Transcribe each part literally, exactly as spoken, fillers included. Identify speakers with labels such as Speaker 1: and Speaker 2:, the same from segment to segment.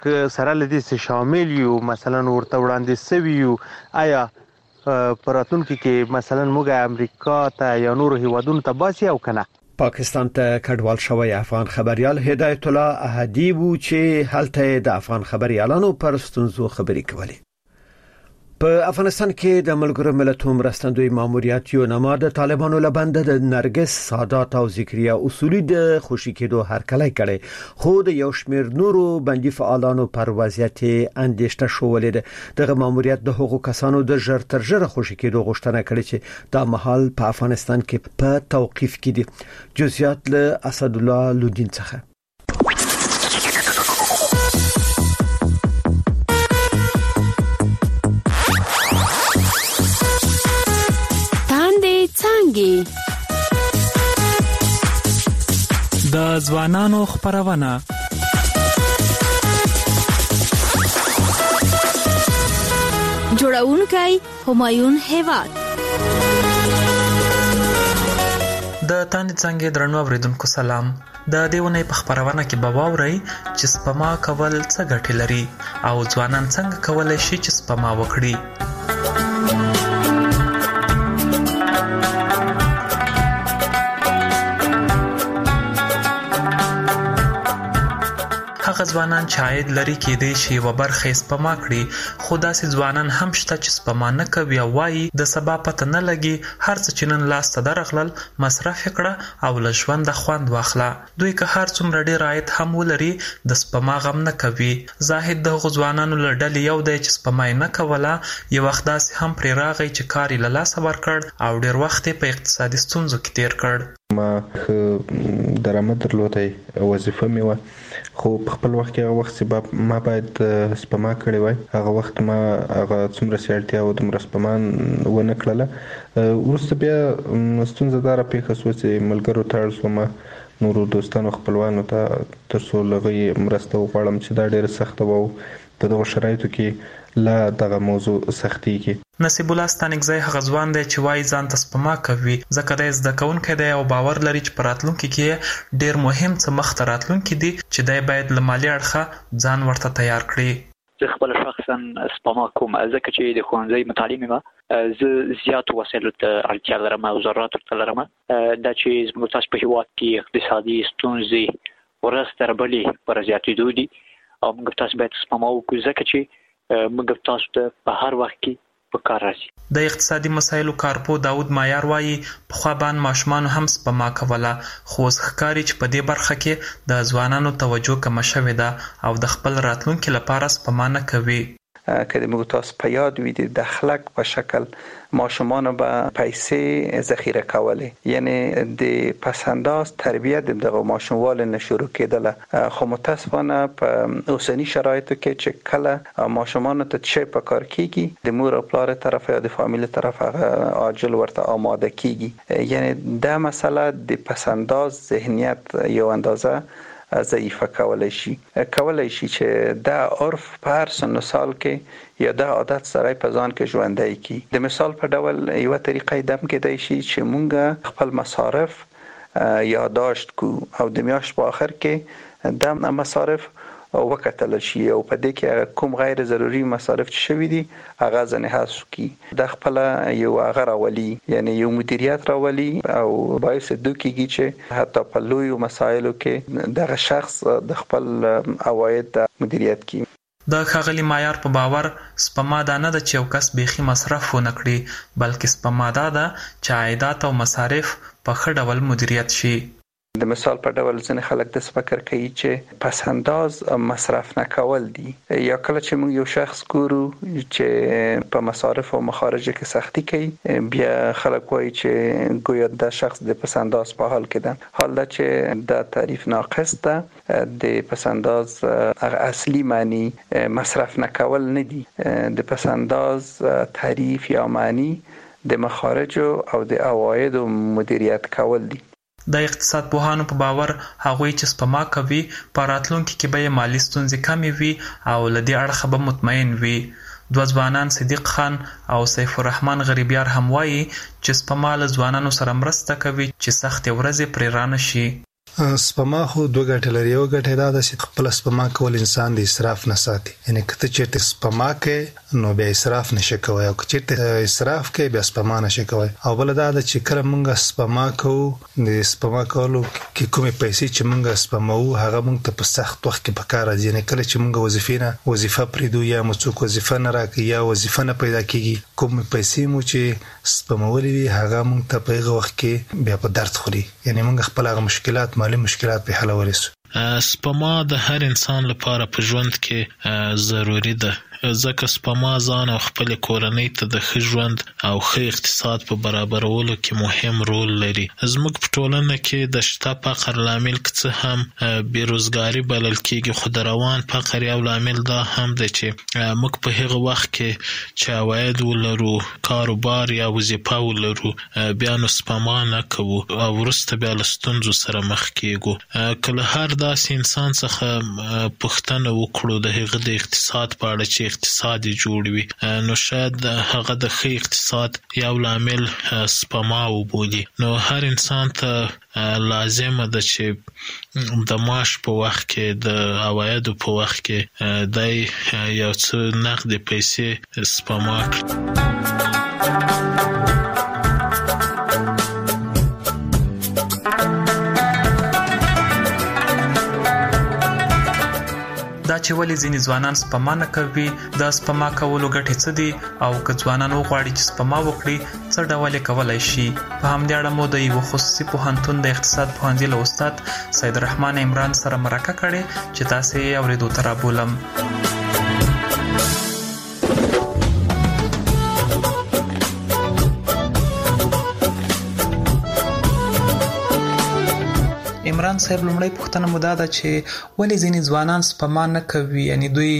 Speaker 1: که سره لدې څه شامل یو مثلا ورته وړاندې سوي یو آیا په راتلونکي کې مثلا موږ امریکا ته یا نورو هیوادونو ته باسي او کنه؟
Speaker 2: پاکستان ته کډوال شوی افغان خبريال هدایت الله احدی وو چې هلته د افغان خبريالانو پر ستونزو خبرې کولې. په افغانستان کې د ملګرو ملتونو مرستندوی ماموریت یو نما د طالبانو لبند د نرګس سادات او ذکریا اصولي د خوشی کېدو هرکلی کړي، خو د یو شمېر نورو بندي فعالانو پر وضعیت اندېښنه شولې. دغه ماموریت د حقوقو کسانو د ژر تر ژره خوشی کېدو غوښتنه کړې چې دا مهال په افغانستان کې په توقيف کې دي. جزئیات له اسد الله لودین څخه.
Speaker 3: د ځوانانو خبرونه
Speaker 4: جوړونکي همایون هیواد
Speaker 3: د تاند څنګه درنو اوریدونکو سلام. د دیونه په خبرونه کې به واوري چې سپما کول څه ګټه لري او ځوانان څنګه کولای شي چې سپما وکړي. هغه ځوانان چې عاید لري کېدای شي و برخه سپما کړي، خو داسې ځوانان هم شته چې سپما نه کوي او وایي د سبا پته نه لګي، هر څه چې نن لاس ته درغلل مصرف کړه او له ژوند خوند واخله. دوی که هر څومره ډیر عاید هم ولري د سپما غم نه کوي. زاهد د ځوانانو له ډلې یو دی چې سپما نه کوله، یو وخت داسې هم پرې راغی چې کار یې له لاسه ورکړ او ډیر وخت په اقتصادي ستونزو کې تیر کړ.
Speaker 5: ما درآمد درلودای وظیفه مې و، خو په خپل وخت کې هغه وخت سبب ما باید سپما کړی وای. هغه وخت ما هغه څومره سیالتیا او د سپما ونه کړله. وروسته بیا ستونزه داره پیښه شوه چې ملګرو ته اړ شوم، نورو دوستانو خپلوانو ته تر څو لغې مرسته وغواړم چې دا ډېره سخته وه. په دغه شرایطو کې لا دغه موضوع سختیږي.
Speaker 3: نصیب الله ستانکزی هغه ځوان دی چې وایي ځان ته سپما کوي ځکه دی زده کوونکی دی او باور لري چې په راتلونکي کې ډېر مهم څه مخته راتلونکي دي چې دی باید له مالي اړخه ځان ورته تیار کړي.
Speaker 6: زه خپل شخصا سپما کوم ځکه چې د ښوونځي متعلم یم. زه زیاتو وسایلو ته اړتیا لرم او ضرورت ورته لرم. دا چې زموږ تاسو په هېواد کې اقتصادي ستونزې ورځ تر بلې پر زیاتېدو دي او موږ تاسو باید سپما وکړو ځکه چې موږ تاسو ته په هر وخت کې په کار راځي.
Speaker 3: د اقتصادي مسایلو کارپو داود مایار وایي پخوا باندې ماشومان هم سپما کوله، خو اوس ښکاري چې په دې برخه کې د ځوانانو توجه کمه شوې ده او د خپل راتلونکي لپاره سپما نه کوي.
Speaker 7: که د موږ تاسو په یاد وي د دخلک په شکل ماشومان به پیسې ذخیره کولې، یعنی د پسنداز تربیت دغه ماشوموال نه شروع کېدله. خو متاسفانه په اوسنی شرایطو کې چې کله ماشومان ته چې په کار کېږي د مور او پلار طرف یا د فامیل طرف هغه عاجل ورته آماده کېږي، یعنی دا مسله د پسنداز ذهنیت یو اندازه ضعیفه کولای شي کولای شي چې دا عرف په هر سن و سال کې یا دا عادت سره په ځان کې ژوندۍ کی. د مثال په ډول یو طریقې دم کېدای شي چې مونږ خپل مصارف یادداشت کو او د میاشت په اخر کې د مصارف وکتل شي او په دې کې کوم غیر ضروري مصارف چې شوي دي هغه ځنه حذف کی. د خپل یو هغه راولي، یعنی یو مدیریت راولي او باعث دوکیږي چې حتی په لوی مسایلو کې دغه شخص د خپل عواید مدیریت کوي.
Speaker 3: د ښاغلي مایار په باور سپما دا نه ده چې یو کس بیخي مصرف ونه کړي، بلکې سپما دا ده چې عایدات او مصارف په ښه ډول مدیریت شي.
Speaker 7: د مثال په ډول ځینې خلک د فکر کوي چې پس انداز مصرف نه کول دي، یا کله چې موږ یو شخص ګورو چې په مصارف او مخارج کې سختی کوي بیا خلک وایي چې گویا د شخص د پس انداز په حال کې ده، حال دا چې د تعریف ناقص ده. د پس انداز اصلي معنی مصرف نه کول نه دي، د پس انداز تعریف یا معنی د مخارج او د عواید مدیریت کول دي.
Speaker 3: د اقتصاد پوهانو په باور هغوی چې سپما کوي په راتلونکي کې به مالي ستونزې کمې وي او له دې اړخه به مطمئن وي. دوه ځوانان صدیق خان او سیف الرحمن غریبیار هم وایي چې سپما له ځوانانو سره مرسته کوي چې سختې ورځې پرې رانه شي.
Speaker 8: سپما خو دوه ګټې لري. یو ګټه دا ده چې خپل سپما کول انسان د اسراف نه ساتي. یعنی کته چې سپما کې نو بیا اسراف نشي کوي او چې اسراف کې بیا سپما نشي کوي. او بل دا ده چې کله موږ سپما کوو د سپما کولو کې کومې پیسې چې موږ سپماو هغه موږ ته په سخت وخت کې پکار راځي. یعنی کله چې موږ وظیفه نه وظیفه پریدو یا موږ څوک وظیفه نه راکړي یا وظیفه نه پیدا کیږي کومې پیسې مو چې سپمولې وي هغه موږ ته په هغه وخت کې بیا په درد خوري. یعنی موږ خپل هغه مشکلات مالی مشکلات په حلولای شو.
Speaker 9: سپما د هر انسان لپاره په ژوند کې ضروری ده ځکه سپما ځان او خپل کورنۍ ته د ښه ژوند او ښه اقتصاد په برابرولو کې مهم رول لري. زموږ په ټولنه کې د شته فقر لامل څه هم بیروزګاری بلل کېږي خو د روان فقر یو لامل دا هم دی چې موږ په هغه وخت کې چې عواید ولرو کاروبار یا وظیفه ولرو بیا نو سپما نه کوو او وروسته بیا له ستونزو سره مخ کېږو. کله هر داسې انسان څخه پوښتنه وکړو د هغه د اقتصاد په اړه چې اقتصاد جوړ وي نو شاید هغه د ښه اقتصاد یو لامل سپما وبولي. نو هر انسان ته لازمه ده چې د معاش په وخت کې د عوایدو په وخت کې د یو څه نقد پیسې سپما کړي.
Speaker 3: دا چې ولې ځینې ځوانان سپما نه کوي د سپما کولو ګټې څه دي او که ځوانان وغواړي چې سپما وکړي څه ډول یې کولی شي. په همدې اړه مو د یوه خصوصي پوهنتون د اقتصاد پوهنځي له استاد سید رحمان عمران سره مرکه کړې چې تاسې یې اورېدو ته رابولم. عمران صاحب لومړی پوښتنه مو دا ده چې ولې ځینې ځوانان سپما نه کوي؟ یعنی دوی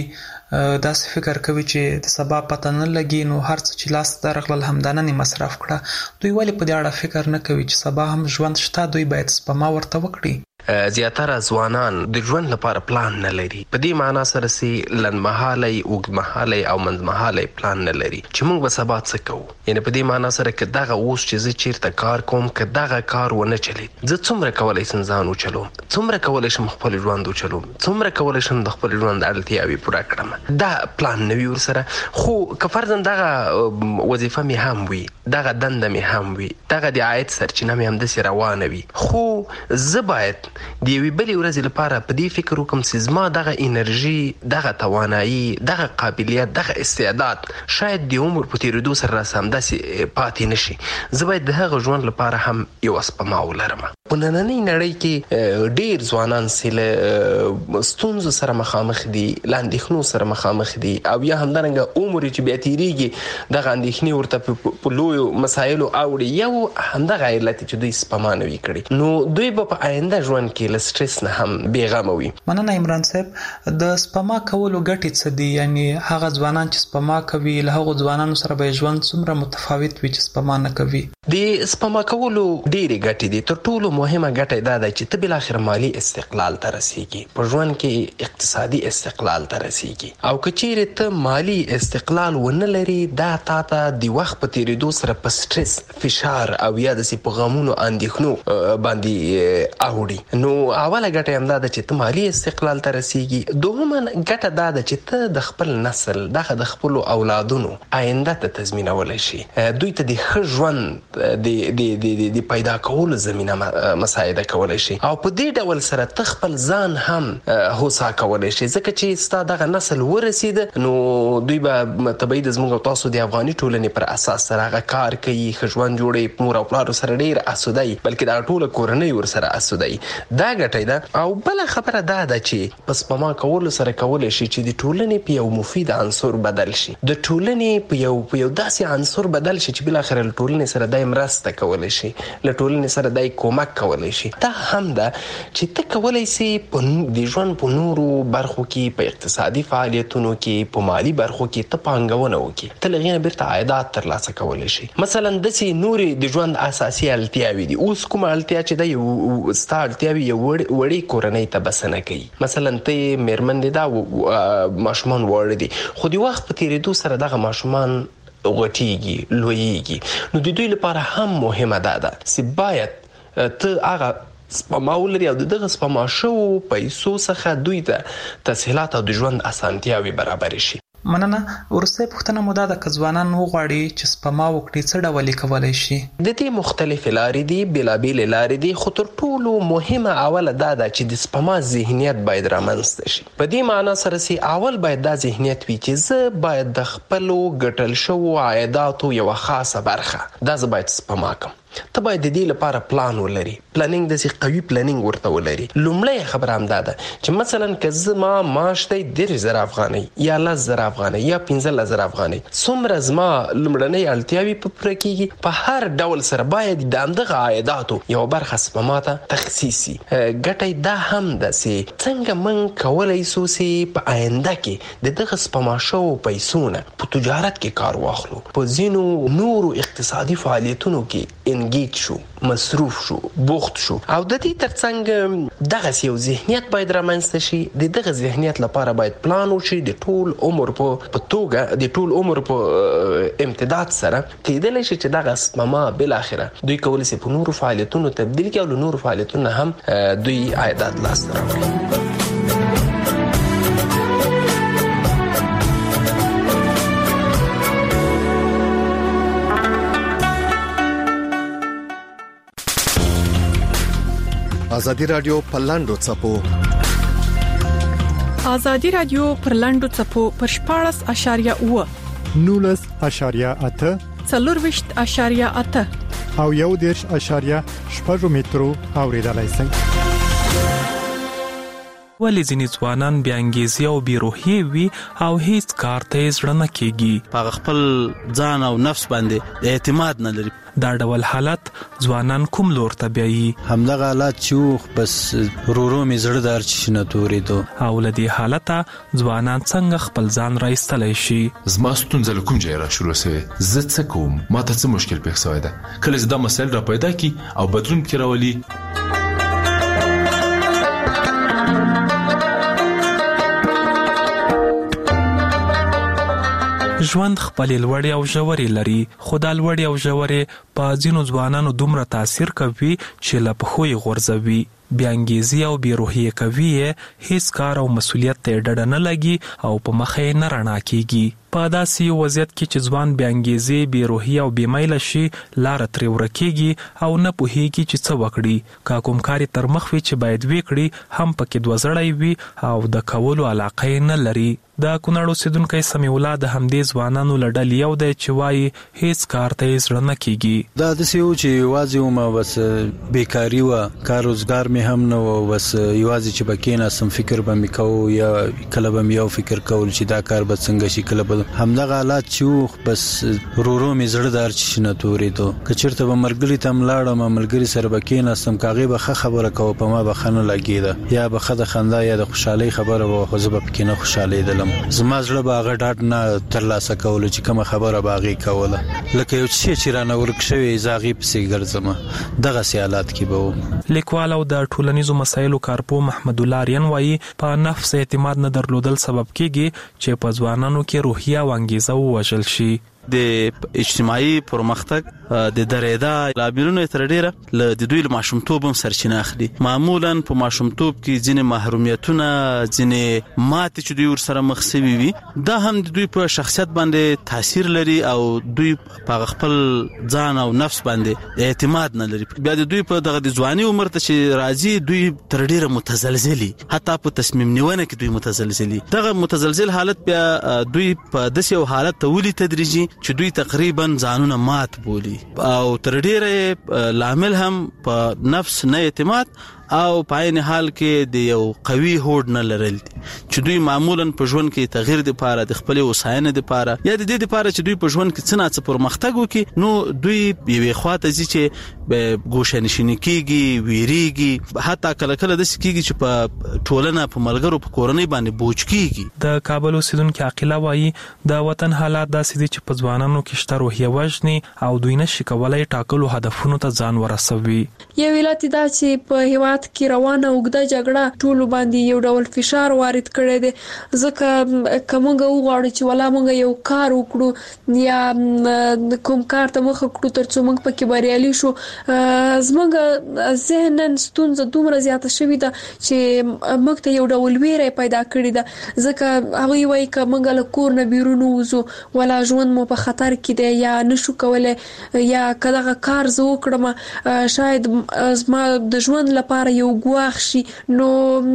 Speaker 3: داسې فکر کوي چې د سبا پته نه لګي نو هر څه چې لاس ته راغلل همدا نن مصرف کړه. دوی ولې په دې اړه فکر نه کوي چې سبا هم ژوند شته دوی باید سپما ورته وکړي؟
Speaker 10: زیاتره ځوانان د ژوند لپاره پلان نه لري. په دې معنا سره سي لنډمهالی اوږدمهالی او منځمهالی پلان نه لري چې موږ به سبا څه کوو. یعنی په دې معنا سره که دغه اوس چې زه چیرته کار کوم که دغه کار ونه چلید زه څومره کولی شم ځان وچلوم څومره کولی شم خپل ژوند وچلوم څومره کولی شم د خپل ژوند اړتیاوې پوره کړم. دا پلان نه وي ورسره. خو که فرضاً دغه وظیفه مې هم وي دغه دنده مې هم وي دغه د عاید سرچینه مې همداسې روانه وي خو زه باید د یوې بلې ورځې لپاره په دې فکر وکړم چې زما دغه انرژي دغه توانایي دغه قابلیت دغه استعداد شاید د عمر په تېرېدو سره راسه همداسې پاتې نه شي. زه باید د هغه ژوند لپاره هم یوه سپما ولرم. په نننۍ نړۍ کې ډېر ځوانان چې له ستونزو سره مخامخ دي له اندېښنو سره مخامخ دي او یا همدارنګه عمر چې بیا تېرېږي دغه اندېښنې ورته په لویو مسایلو اوړي یو همدغه علت چې دوی سپما نه وي کړې نو دوی به په آینده ژوند کې له سټرس نه هم بېغمه وي.
Speaker 3: مننه عمران صاحب. د سپما کولو ګټې څه دي؟ یعنی هغه ځوانان چې سپما کوي له هغو ځوانانو سره به ژوند څومره متفاوت وي چې سپما نه کوي؟
Speaker 10: د سپما کولو ډېرې ګټې دي. تر ټولو مهمه ګټه دا ده چې ته بالاخره مالي استقلال ته رسېږي په ژوند کې اقتصادي استقلال ته رسېږي او که چیرې ته مالي استقلال ونه لري دا تا ته د وخت په تېرېدو سره په سټرس فشار او یا داسې په غمونو اندېښنو باندې اوړي. نو اوله ګټه هم دا ده چې ته مالي استقلال ته رسېږي. دوهمه ګټه دا ده چې ته د خپل نسل دغه د خپلو اولادونو آینده ته تضمینولی شي دوی ته د ښه ژوند د پیدا کولو زمینه مساعده کولی شي او په دې ډول سره ته خپل ځان هم هوسا کولی شي ځکه چې ستا دغه نسل ورسېده نو دوی به طبیعي د زموږ او تاسو د افغاني ټولنې پر اساس سره هغه کار کوي ښه ژوند جوړوي مور او پلارو سره ډېر اسوده وي بلکې دغه ټوله کورنۍ ورسره اسوده وي. دا ګټه ده. او بله خبره دا ده چې په سپما کولو سره کولی شي چې د ټولنې په یو مفید عنصر بدل شي د ټولنې په یو په یو داسې عنصر بدل شي چې بالاخره له ټولنې سره دای مرسته کولی شي له ټولنې سره دای کومک کولی شي. دا هم ده چې ته کولی سي د ژوند په نورو برخو کې په اقتصادي فعالیتونو کې په مالي برخو کې ته پانګونه وکړي ته له هغې نه بیرته عایدات ترلاسه کولی شي. مثلا داسې نورې د ژوند اساسي اړتیاوې دي. اوس کومه اړتیا چې ده یو ستا اړتیاوې یو وړې کورنۍ ته بسنه کوي. مثلا ته مېرمن دې دا ماشومان واړه دي خو د وخت په تېرېدو سره دغه ماشومان غټېږي لویېږي نو د دوی لپاره هم مهمه دا ده چې باید ته هغه سپما ولري او دغه سپما شو پیسو څخه دوی ته تسهیلات او د ژوند اسانتیاوي برابر شي.
Speaker 3: مننه. ورسته پوښتنه مو دا د ځوانان وغواړي چې سپما وکړي څه ډول کولای شي؟
Speaker 10: د دې مختلف لارې دي، بېلابېل لارې دي، خو تر ټولو مهمه اوله دا ده چې د سپما ذهنیت باید رامنځته شي. په دې معنا سره سي اول باید دا ذهنیت وي چې زه باید د خپلو ګټل شوو عایداتو یوه خاصه برخه دا زه باید سپما کړم. ته باید د دې لپاره پلان ولري. پلانینګ داسې قوي پلانینګ ورته ولري. لومړی خبره همدا ده چې مثلا که زما معاش دی دېرش زره افغانۍ یا لس زره افغانۍ یا پنځلس زره افغانۍ، څومره زما لومړنۍ اړتیاوې په پوره کېږي، په هر ډول سره باید د همدغه عایداتو یوه برخه سپما ته تخصیص شي. ګټه دا هم ده چې څنګه موږ کولی سو چې په آینده کې د دغه سپما شوو پیسو نه په تجارت کې کار واخلو، په ځینو نورو اقتصادي فعالیتونو کې انګیج شو، مصروف شو، بوخت شو. او د دې ترڅنګ دغه یو ذهنیت باید رامنځته شي. د دغه ذهنیت لپاره باید پلان وشي د ټول عمر په توګه، د ټول عمر په امتداد سره کېدلی شي چې دغه سپما بالاخره دوی کولی شي په نورو فعالیتونو تبدیل کړي او له نورو فعالیتونو هم دوی عایدات لاسته راوړي.
Speaker 11: ازادي رادیو پر لاندو چپو
Speaker 12: ازادي رادیو پر لاندو چپو پر شپاړس اشاریه اوه
Speaker 13: نولس اشاریه اته
Speaker 12: څلورویشت اشاریه اته
Speaker 13: او یو دېرش اشاریه شپږ مترو اوریدلای شئ.
Speaker 3: ولې ځینې ځوانان بې انګیزې او بې روحیې وي او هیڅ کار ته یې زړه نه کېږي؟
Speaker 14: په خپل ځان او نفس باندې اعتماد نه لري.
Speaker 3: دا ډول حالت ځوانان کوم لور ته بیایي؟
Speaker 14: همدغه حالت چې بس رورو مې زړه دار چې نه تورېدو.
Speaker 3: او له دې حالته ځوانان څنګه خپل ځان را ایستلی شي؟
Speaker 15: زما ستونزه له کوم ځای را شروع سوې، زه څه کوم، ما ته څه مشکل پېښ سوی ده. کله چې دا مسایل را پیدا کړي او بدلون پکې راولي،
Speaker 3: ژوند خپلې لوړې او ژورې لري، خو دا لوړې او ژورې په ځینو ځوانانو دومره تاثیر کوي چې له پښو یې غورځوي. بې انګیزې او بې روحیې کوي یې، هیڅ کار او مسؤلیت ته یې ډډه نه لګي او په مخه یې نه رڼا کېږي. په داسې یو وضعیت کې چې ځوان بې انګیزې، بې روحیې او بې میله شي، لاره ترې ورکېږي او نه پوهېږي چې څه وکړي. که کوم کار یې تر مخ وي چې باید ویې کړي، هم پکې دوزړی وي او د کولو علاقه یې نه لري. د کونړ اوسېدونکی سمیع الله د همدې ځوانانو له ډلې یو دی چې وایي هیڅ کار ته یې زړه نه کېږي.
Speaker 14: دا داسې و چې یوازې وم، بس بېکاري وه، کار روزګار مې هم نه و، بس یوازې چې به کېناستم فکر به مې کوو، یا کله به مې یو فکر کول چې دا کار به څنګه شي، کله به همدغه حالات چې و، بس رورو مې زړه دار چې نه تورېدو. که چېرته به ملګري ته هم لاړم، ملګري سره به کېناستم، که هغې به ښه خبره کوه په ما به ښه نه لګېده، یا به ښه د خندا یا د خوشحالۍ خبره به وه، خو زه به پکې نه خوشحالېدلم. زما زړه به هغه ډاډ نه ترلاسه کولو چې کومه خبره به هغې کوله، لکه یو شی چې رانه ورک شوی زه هغې پسې ګرځم. دغسې حالات کې به وم.
Speaker 3: لیکوال او د ټولنیزو مسایلو کارپوه محمد الله آریان وایي په نفس اعتماد نه درلودل سبب کېږي چې په ځوانانو کې روحیه او انګیزه ووژل شي.
Speaker 14: د اجتماعي پرمختګ د درېدا لاملونه تر ډیره له د دوی له ماشومتوب هم سرچینه اخلي. معمولا په ماشومتوب کې ځینې محرومیتونه، ځینې ماتې چې دوی ورسره مخ شوي وي، دا هم د دوی په شخصیت باندې تاثیر لري او دوی په خپل ځان او نفس باندې اعتماد نه لري. بیا د دوی په دغه د ځواني عمر ته چې راځي، دوی تر ډیره متزلزلي، حتی په تصمیم نیونه کې دوی متزلزلي. دغه متزلزل حالت بیا دوی په داسې یو حالت ته ولي تدریجي چې دوی تقریبا ځانونه مات بولي او تر ډیره لامل هم په نفس نه اعتماد او په عین حال کې د یو قوي هوډ نه لرل دي چې دوی معمولا په ژوند کې تغییر د پاره د خپل وساینه د پاره یا د دې د پاره چې دوی په ژوند کې څه نه څه پرمختګ وکړي، نو دوی یوې خواته ځي چې به ګوښه کېږي، ویریږي، حتی کله کله داسې کېږي چې په ټولنه، په ملګرو، په کورنۍ باندې بوج کېږي.
Speaker 3: د کابل اوسیدونکو عاقله وایي د وطن حالات داسې دي چې په ځوانانو کې شته روحیه وژني او دوی نشي کولای ټاکلو هدفونو ته ځان ورسوي.
Speaker 16: یو علت دا چې په هیواد
Speaker 12: هیواد کې روانه اوږده جګړه ټول باندې یو ډول فشار وارد کړی دی ځکه کومه وغواړو چې ولا موږ یو کار وکړو یا کوم کار ته مخ کړو ترڅو موږ پکې بریالي شو زموږ ذهنن ستونزه دومره زیاته شوې ده چې موږ ته یو ډول ویره پیدا کړې ده ځکه هغه وایي چې موږ له کور نه بیرون وځو ولا ژوند مو په خطر کې دی یا نشو کولای یا کله کار زه وکړم شاید زما د ژوند لپاره یو ګواښ شي نو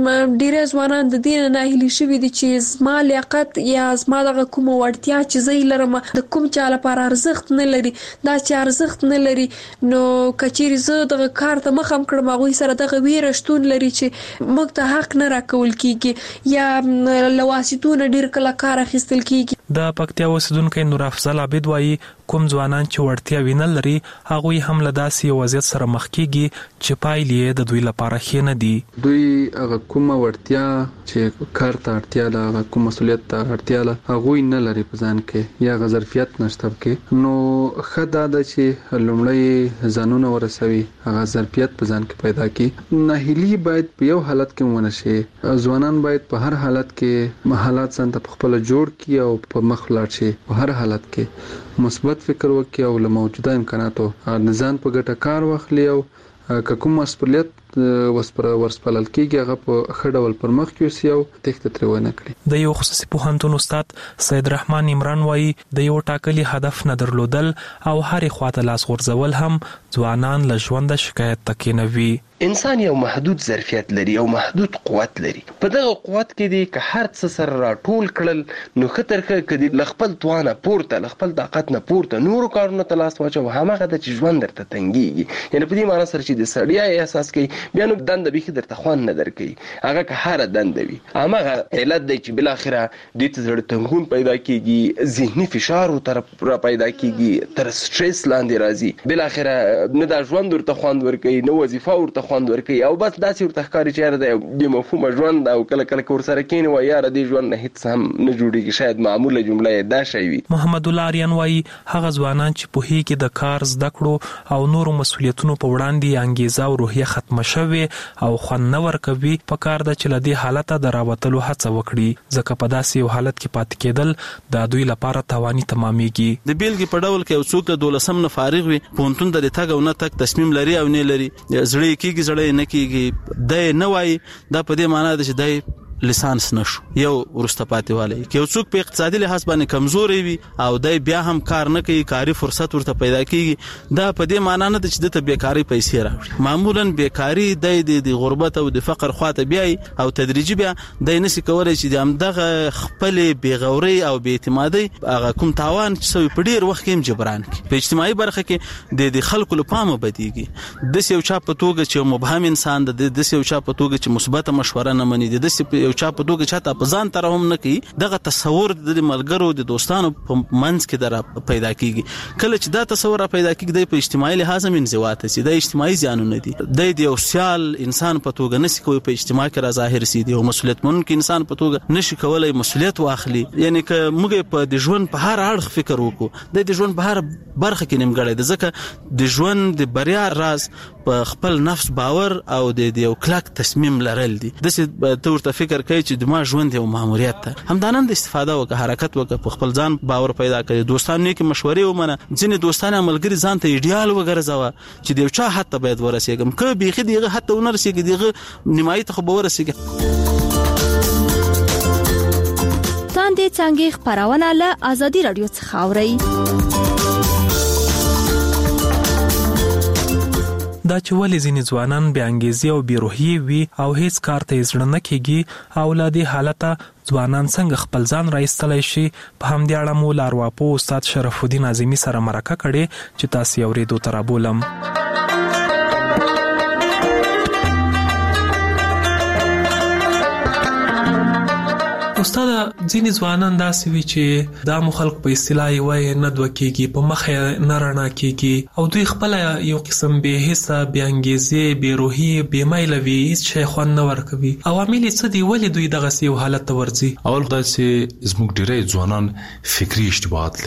Speaker 12: ډېر ځوانان د دې نه هیلي شوي دي چې زما لیاقت یا زما دغه کوم وړتیا چې زه لرم د کوم چا لپاره ارزښت نه لري دا چې ارزښت نه لري نو کچېرې زه دغه کار ته مخ هم کړم هغوی سره دغه ویره شتون لري چې موږ ته حق نه راکول کیږي یا له واسطو نه ډېر کله کار اخیستل کیږي
Speaker 3: د پکتیا اوسیدونکو نور افضل عابد وایي کوم ځوانان چې وړتیا وینل لري هغوی هم له داسې یو وضعیت سره مخ کیږي چې پایلې د دوی لپاره ښې نه دي
Speaker 16: دوی هغه کومه وړتیا چې کار ته اړتیا ده هغه کوم مسولیت ته اړتیا ده هغوی نه لري په ځان کې یا ظرفیت نشته کې نو ښه دا ده چې لومړی ځانونه ورسوي هغه ظرفیت په ځان کې پیدا کړي ناهیلي باید په یو حالت کې ونه شي ځوانان باید په هر حالت کې حالات ځان ته خپل جوړ کړي او په مخ لاړ شي په هر حالت کې مثبت فکر وکړي او له موجوده امکاناتو نظام په ګټه کار واخلي او کوم مسؤلیت وسپر ورسپلل کېږي هغه په ښه ډول پر مخ یوسي او تخته ترې ونه کړي
Speaker 3: د یو خصوصي پوهنتون استاد سید رحمان عمران وایي د یو ټاکلي هدف نه درلودل او هرې خواته لاس غورځول هم ځوانان له ژونده شکایت ته کېنوي
Speaker 10: انسان یو محدود ظرفیت لري او محدود قوت لري په دغه قوت کې دی که هر څه سره راټول کړل نو خطر کې کدي لخپل توانه پورته لخپل طاقت نه پورته نور کارونه تلاس واچو همغه د ژوند درته تنګيږي یعنی په دې معنی سره چې د سړیا احساس کوي بیا نو دند به خې درته خوان نه درکې هغه که هر دند وي همغه علت دی چې بل اخره د تزړه تنګون پیدا کیږي ذهني فشار او طرف را پیدا کیږي تر سټرس لاندې راځي بل اخره نه د ژوند ورته خوان ورکې نو وظیفه ورته خوند ورکي او بس داسې ورته ښکاري چې یاره د بې مفهومه ژوند او کله کله کور سره کېني وایي یاره دې ژوند نه هېڅ هم نه جوړېږي شاید معموله جمله یې دا شی وي
Speaker 3: محمد الله آریان وایي هغه ځوانان چې پوهېږي د کار زده کړو او نورو مسؤلیتونو په وړاندې انګیزه او روحیه ختمه شوې او خوند نه ورکوي په کار ده چې له دې حالته د راوتلو هڅه وکړي ځکه په داسې یو حالت کې پاتې کېدل د دوی لپاره تاواني تمامېږي
Speaker 14: د بیلګې په ډول کې یو څوک د دولسم نه فارغ وي پوهنتون ته د تګ او نه تګ تصمیم لري او نه لري زړه کېږي زړه نه کېږي د نه وایي دا په دې معنی ده چې د لیسانس نشو یو ورسته پاتې والی کې یو څوک په اقتصادي لحاظ باندې کمزوري وي او دای بیا هم کار نه کوي کاری فرصت ورته پیدا کیږي دا په دې معنی نه چې د بیکاری پیسې راوړي معمولا بیکاری د غربت او د فقر خواته بیاي او تدریجي بیا د نسی کولای چې د امدغه خپل بیغوري او بې اعتمادي هغه کوم تاوان چې سوي په ډیر وخت کې جبران کی په اجتماعي برخه کې د خلکو لپاره بدیږي د یو چا په توګه چې مبهم انسان د د یو چا په توګه چې مثبت مشوره نه مني د یو چا په دوګه چاته په ځان تر هم نه کوي دغه تصور د ملګرو د دوستانو په منځ کې در پیدا کیږي کله چې دا تصور پیدا کیږي په اجتماعي لحاظ هم انزواء ته سي د اجتماعي ځانونه دي د یو سیال انسان په توګه نشي کوي په اجتماع کې را ظاهر سي دی او مسؤلیت مونږ انسان په توګه نشي کولای مسؤلیت واخلي یعنی که موږ په د ژوند په هر اړخ فکر وکړو د ژوند په هر برخه کې نیمګړی د ځکه د ژوند د بریا راز په خپل نفس باور او د یو کلک تصمیم لرل دي د څه تور ته فکر کوي چې د ما ژوند یو ماموریت ده همدانن د استفاده وکړه حرکت وکړه په خپل ځان باور پیدا کړي دوستانو کې مشورې ومنه ځینې دوستانه عملګری ځان ته ایډیال وګرځاوه چې د چا حتی باید ورسېږم که بیخي دیغه حتی ونرسېږي دیغه نیمایي ته خو به ورسېږي
Speaker 4: تاندې څنګه خبرونه له ازادي رادیو څخه اوري
Speaker 3: دا چې ولې ځینې ځوانان بې انګیزې او بې روحیې وي او هیڅ کار ته یې زړه نه کېږي او له دې حالته ځوانان څنګه خپل ځان راایستلی شي په همدې اړه مو له ارواپوه استاد شرف الدین اعظمي سره مرکه کړې چې تاسې یې اورېدو ته رابولم استاد ځینې ځوانان داسې وي چې دا مو خلک په اصطلاح یې وایي نه دوه کېږي په مخ یې نه رڼا کېږي او دوی خپله یو قسم بې حسه بې انګیزې بې روحي بې میله وي هېڅ شی خوند نه ورکوي عوامل یې څه دي ولې دوی دغسې یو حالت ته ورځي
Speaker 15: اول خدای چې زموږ ډېری ځوانان فکري اشتباهات لري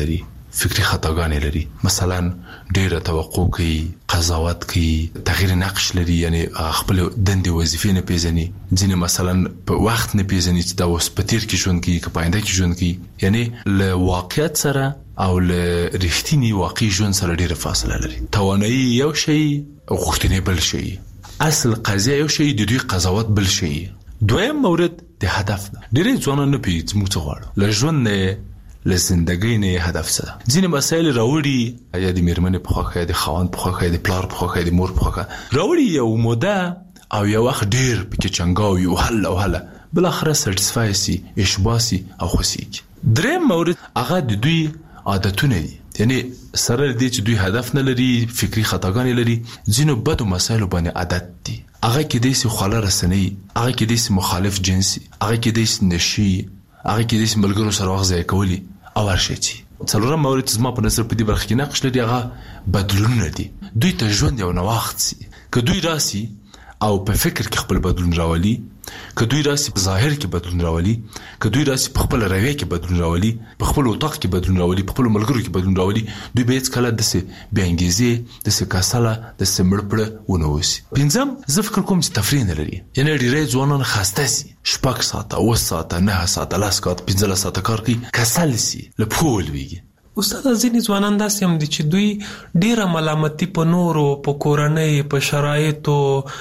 Speaker 15: فکری خطاګانې لري. مثلا ډېره توقع کوي، قضاوت کوي، تغییر نقش لري، یعنی خپل دندې وظیفې نه پیژني. ځینې مثلا په وخت نه پیژني چې دا اوس په تیر کې ژوند کوي که په آینده کې ژوند کوي. یعنی له واقعیت سره او له رښتینی واقعي ژوند سره ډېره فاصله لري. توانایي یو شی، غوښتنې بل شی. اصل قضیه یو شی، د دوی قضاوت بل شی. دویم مورد د هدف ده. ډېری ځوانان نه پیږي چې موږ څه غواړو له ژوند نه، له زندګۍ نه هدف څه ده. ځینې مسایل راوړي، یا د میرمنې په خوښه، یا د خاوند په خوښه، یا د پلار په خوښه، یا د مور په خوښه راوړي، یو موده او یو وخت ډېر پکې چنګاوي او هله او هله بل اخره سټیسفای سي، اشباع سي او خوشيږي. دریم مورد هغه د دوی عادتونه دي. یعنی سره دې چې دوی هدف نه لري، فکری خطاګانې لري، ځینو بدو مسایلو باندې عادت دي. هغه کې دې سي خاله رسنۍ، هغه کې دې سي مخالف جنسي، هغه کې دې سي نشي، هغه کې دې سي ملګرو سره وخت ضایع کولی او ورشي. څلورم مورد زما په نظر په دې برخه کې نقش لري، هغه بدلونونه دي. دوی ته ژوند یو نوښت سي. که دوی راسي او په فکر کې خپل بدلون راولي، که دوی راسي په ظاهر کې بدلون راولي، که دوی راسي په خپل رویه کې بدلون راولي، په خپل اتاق کې بدلون راولي، په خپل ملګرو کې بدلون راولي، دوی به هیڅ کله داسې بې انګیزې، داسې کسله، داسې مړ پړه ونه اوسي. پنځم، زه فکر کوم چې تفریح نه لري. یعنې ډېری ځوانان خسته سي، شپږ ساعته، اوه ساعته، نهه ساعته، لس ساعته، پنځلس ساعته کار کوي، کسل سي، له پښو ولوېږي.
Speaker 3: استاد ځینې ځوانان داسې هم دي چې دوی ډیره ملامتي په نورو، په کورنۍ، په شرایطو،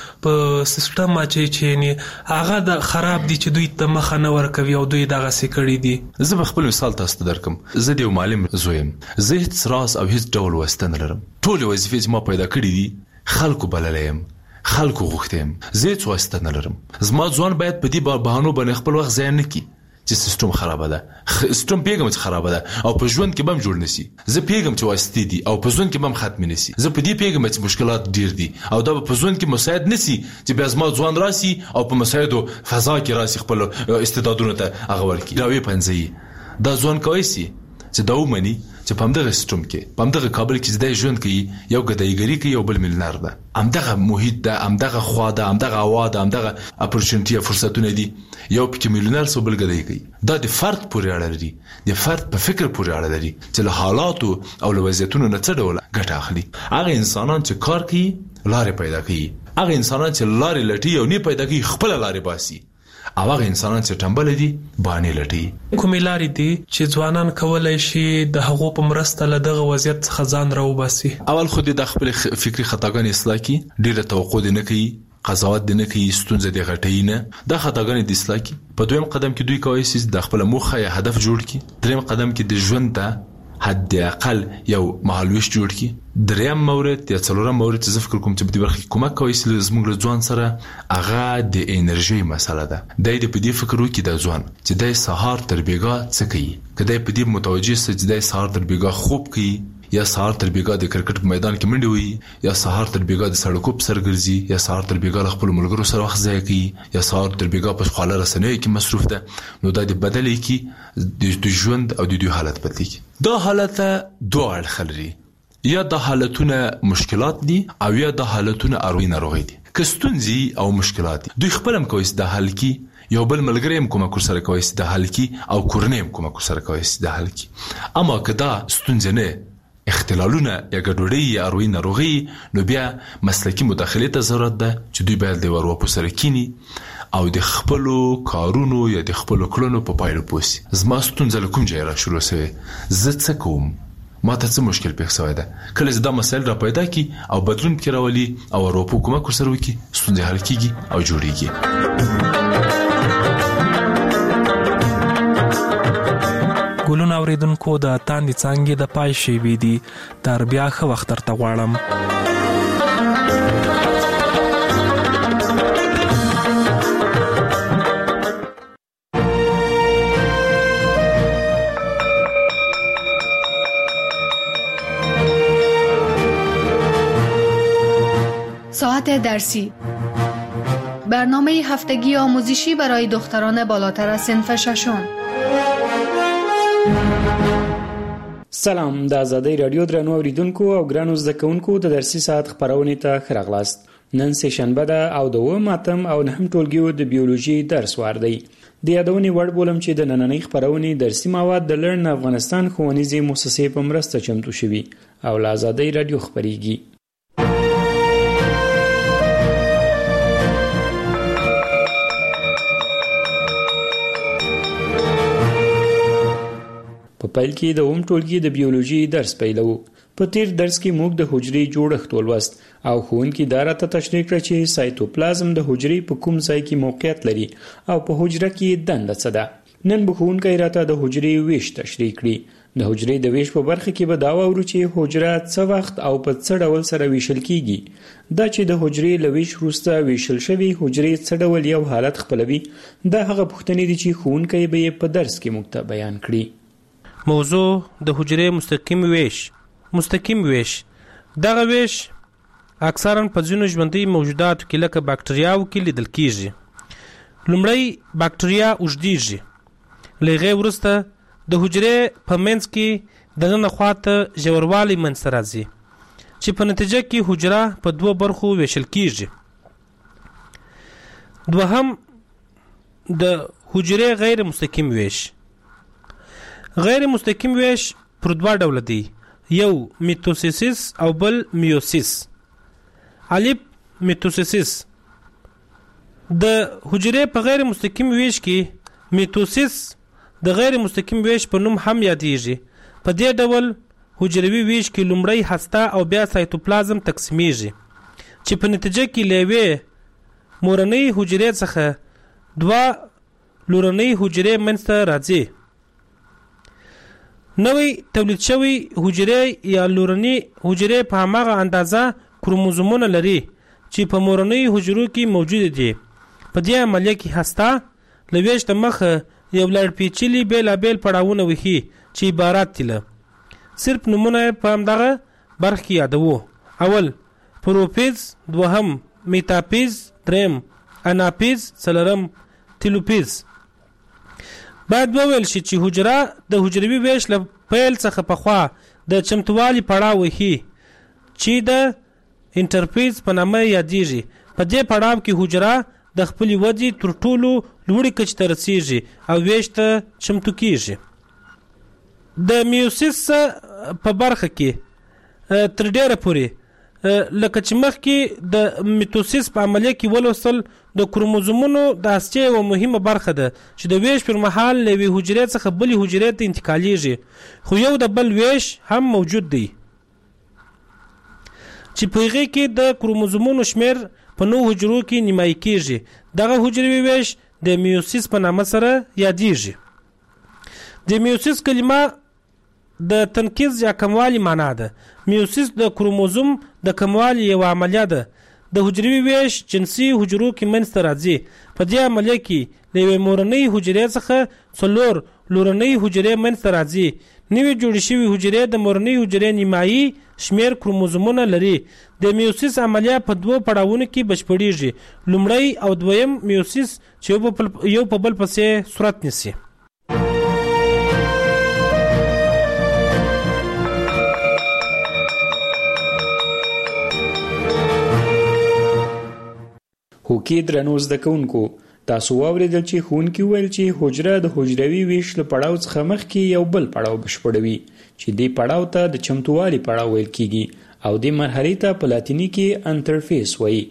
Speaker 3: په سیستم اچي چې هغه د خراب دي چې دوی ته مخه نه ورکوي او دوی دغسې کړي دي.
Speaker 15: زه به خپل مثال تاسو ته درکم. زه د یو معلم زوی یم. زه هیڅ راز او هیڅ ډول واسطه نه لرم. ټولې وظیفې چې ما پیدا کړي دي خلکو بللی یم، خلکو غوښتی یم. زه هیڅ واسطه نه لرم. زما ځوان باید په دې بهانو باندې خپل وخت ضایع نه کړي چې سیستم خرابه ده. سیستم پیغام چې خرابه ده او په ژوند کې به هم جوړ نشي. زه پیغام چې واسطې دي او په ژوند کې به هم ختم نشي. زه په دې پیغام چې مشکلات ډیر دي او دا په ژوند کې مساعد نشي چې بیا زما ځوان راسي او په مساعدو فضا کې راسي خپل استعدادونه ته هغه ورکړي. دا وی پنځه دا ځوان کوي چې دا ومني چې په همدغه سیستم کې، په همدغه کابل کې زده ژوند کوي، یو ګدایګري کوي، یو بل ملنار ده، همدغه محیط ده، همدغه خوا ده، همدغه هوا ده، همدغه اپورچونټي فرصتونه دي، یو پکې ملنار سو بل ګدای کوي. دا د فرد پورې اړه لري، د فرد په فکر پورې اړه لري چې له حالاتو او له وضعیتونو نه څه ډول ګټه اخلي. هغه انسانان چې کار کوي لارې پیدا کوي، هغه انسانان چې لارې لټي او نه پیدا کوي خپل لارې باسي، او هغه انسانان چې ټمبل دي باندې لټي.
Speaker 3: کومې لارې دي چې ځوانان کولای شي د هغو په مرسته له دغه وضعیت څخه ځان راوباسي؟
Speaker 15: اول خو د خپل فکری خطاګانې اصلاح کی، ډیره توقع دي نه کوي، قضاوت دي نه کوي، ستونزه دي غټي نه، د خطاګانې د اصلاح کی. په دویم قدم کې دوی کوي چې د خپل موخه یا هدف جوړ کړي. دریم قدم کې د ژوند ته حد اقل یو مهالويش جوړ کړي. دریم مورد یا څلورم مورد چې فکر کوم چې په دې برخه کې کومک کوي چې زموږ ځوان سره هغه د انرژي مسله ده. د دې په دې فکر وکړي د ځوان چې د سهار تر بیګا څه کوي، کله په دې متوجه سي چې د سهار تر بیګا خوب کوي، یا سهار تر بیګا د کرکټ په میدان کې منډه وي، یا سهار تر بیګا د سړکو په سر ګرځي، یا سهار تر بیګا خپل ملګرو سره وخت ضایع کوي، یا سهار تر بیګا په خاله رسنۍ کې مصروف ده. نو دا د بدلې کې د ژوند او د دوی حالت بدلی کی. دا حالت دوه اړخ لري، یا د حالتونه مشکلات دي او یا د حالتونه اروي ناروغي دي. کستونزي او مشکلات دي دوی خپل هم کوي د حل کی، یو بل ملګری هم کومه کور سره کوي د حل کی، او کورنۍ هم کومه کور سره کوي د حل کی. اما کدا ستونزه نه اختلالونه یا ګډوډي یا اروي ناروغي، نو بیا مسلکی مداخله ته ضرورت ده چې دوی باید د ورو په سره کینی او د خپل کارونو یا د خپل کړنو په پایله پوسی. زما ستونزه کوم ځای را شروع شوه، زه څه کوم، ما ته څه مشکل پیښ شوی ده. کله چې دا مسایل را پیدا کی او بدلون پکې راولي او ورو په کومه کور سره وکي، ستونزه حل کیږي او جوړیږي.
Speaker 3: ګلون اوریدونکو د تاندې څانګې د پای شیبې دي، تر بیا ښه وخت درته غواړم.
Speaker 17: ساعت درسی، برنامه هفتگی آموزشی برای دختران بالاتر از صنف ششم.
Speaker 18: سلام، د آزادۍ رادیو درنو اوریدونکو او ګرانو زده کوونکو د درسي ساعت خبرونه ته ښه راغلاست. نن سه شنبه ده او د اووم اتم او نهم ټولګیو د بیولوژي درس وار دی. د یادونې وړ بولم چې د نننۍ خپرونې درسي مواد د لرن افغانستان ښوونیزې مؤسسې په مرسته چمتو شوي او له آزادۍ راډیو خپریږي. په پیل کې د اوم ټولګي د بیولوژي درس پیلو. په تیر درس کې موږ د حجرې جوړښت ولوست او ښوونکي دا راته تشریح کړه چې سایتوپلازم د حجرې په کوم ځای کې موقعیت لري او په حجره کې دنده څه ده. نن به ښوونکی راته د حجرې ویش تشریح کړي. د حجرې د ویش په برخه کې به دا واورو چې حجره څه وخت او په څه ډول سره ویشل کیږي. دا چې د حجرې له ویش وروسته ویشل شوي حجرې څه ډول یو حالت خپلوي، دا هغه پوښتنې دي چې ښوونکی به یې په درس کې موږ ته بیان کړي.
Speaker 19: موضوع د حجرې مستقیم ویش. مستقیم ویش دغه ویش اکثرا په ځینو ژوندۍ موجوداتو کې لکه باکتریاو کې لیدل کیږي. لومړی باکتریا اوږدیږي، له هغې وروسته د حجرې په منځ کې دننه خواته ژوروالی منځته راځي چې په نتیجه کې حجره په دوه برخو ویشل کیږي. دوهم د حجرې غیر مستقیم ویش. غیر مستقیم ویش پر دوه ډوله دی، یو میتوسیس او بل میوسیس. الف میتوسیس. د حجرې په غیر مستقیم ویش کې میتوسیس د غیر مستقیم ویش په نوم هم یادیږي. په دې ډول حجروي ویش کې لومړی هسته او بیا سایتوپلازم تقسیمیږي چې په نتیجه کې له یوې مورنۍ حجرې څخه دوه لورنۍ حجرې منځته راځي. نوې تولید شوی حجرې یا لورنۍ حجرې په هماغه اندازه کروموزومونه لري چې په مورنۍ حجرو کې موجود دي. په دې عملیه کې هسته له ویش د مخه یو لړ پیچلي بېلابېل پړاوونه وهي چې عبارت دي له صرف نومونه په همدغه برخه کې یادوو. اول پروفیز، دوهم میتاپیز، دریم اناپیز، څلورم تیلوپیز. باید وویل شي چې حجره د حجروي ویش له پیل څخه پخوا د چمتووالي پړاو وهي چې د انټرفیز په نامه یادیږي. په دې پړاو کې حجره د خپلې ودې تر ټولو لوړې کچې ته رسیږي او ویش ته چمتو کیږي. د میوسیس په برخه کې تر ډیره پورې لکه چې مخکې د میتوسیس په عملیه کې ولوستل د کروموزومونو د هستې یوه مهمه برخه ده چې د ویش پر مهال له یوې حجرې څخه بلې حجرې ته انتقالیږي، خو یو د بل ویش هم موجود دی چې په هغې کې د کروموزومونو شمیر په نو حجرو کې نیمایي کیږي. دغه حجروي ویش د میوسیس په نامه سره یادیږي. د میوسیس کلمه د تنقیز یا کموالی معنا ده. میوسیس د کروموزوم د کموالی یو عملیه ده. د حجروي ویش جنسي حجرو کې منځته راځي. په دې عملیه کې د یوې مورنۍ حجرې څخه څلور لورنۍ حجرې منځته راځي. نوې جوړې شوې حجرې د مورنۍ حجرې نیمایي شمیر کروموزومونه لري. د میوسیس عملیه په دوه پړاوونو کې بشپړیږي، لومړی او دویم میوسیس چې یو په بل پسې صورت نیسي.
Speaker 18: هوکې درنو زده کوونکو، تاسو واورېدل چې ښوونکي وویل چې حجره د حجروي ویش له پړاو څخه مخکې یو بل پړاو بشپړوي چې دې پړاو ته د چمتووالي پړاو ویل کیږي او دې مرحلې ته په لاتیني کې انټرفیس وایي.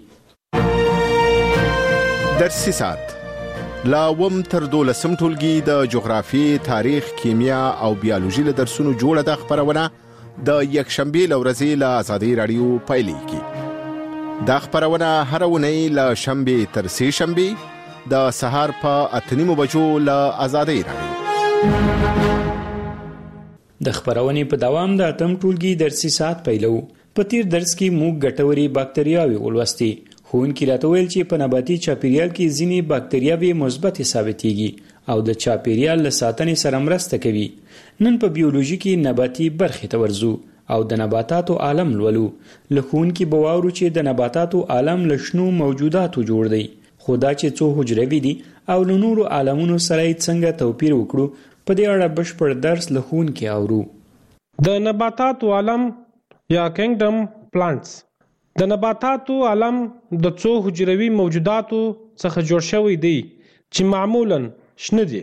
Speaker 20: درسي ساعت لا اووم تر دولسم ټولګي د جغرافیې، تاریخ، کیمیا او بیولوژي له درسونو جوړه ده خپرونه د یکشنبې له ورځې له آزادۍ راډیو پیلېږي. دا خپرونه هر اونۍ له شنبې تر سې شنبې د سهار په اته نیمو بجو له آزادۍ راډیو.
Speaker 18: د خپرونې په دوام د اتم ټولګي درسي ساعت پیلو. په تیر درس کې موږ ګټورې باکتریاوې ولوستې. ښوونکي راته ویل چې په نباتي چاپیریال کې ځینې باکتریاوې مثبتې ثابتېږي او د چاپیریال له ساتنې سره مرسته کوي. نن په بیولوژي کې نباتي برخې ته ورځو او د نباتاتو عالم لولو. له ښوونکي به واورو چې د نباتاتو عالم له شنو موجوداتو جوړ دی، خو دا چې څو حجروي دي او له نورو عالمونو سره یې څنګه توپیر وکړو، په دې اړه بشپړ درس له ښوونکي اورو.
Speaker 19: د نباتاتو عالم یا کینګډم پلانټس. د نباتاتو عالم د څو حجروي موجوداتو څخه جوړ شوی دی چې معمولاً شنه دي.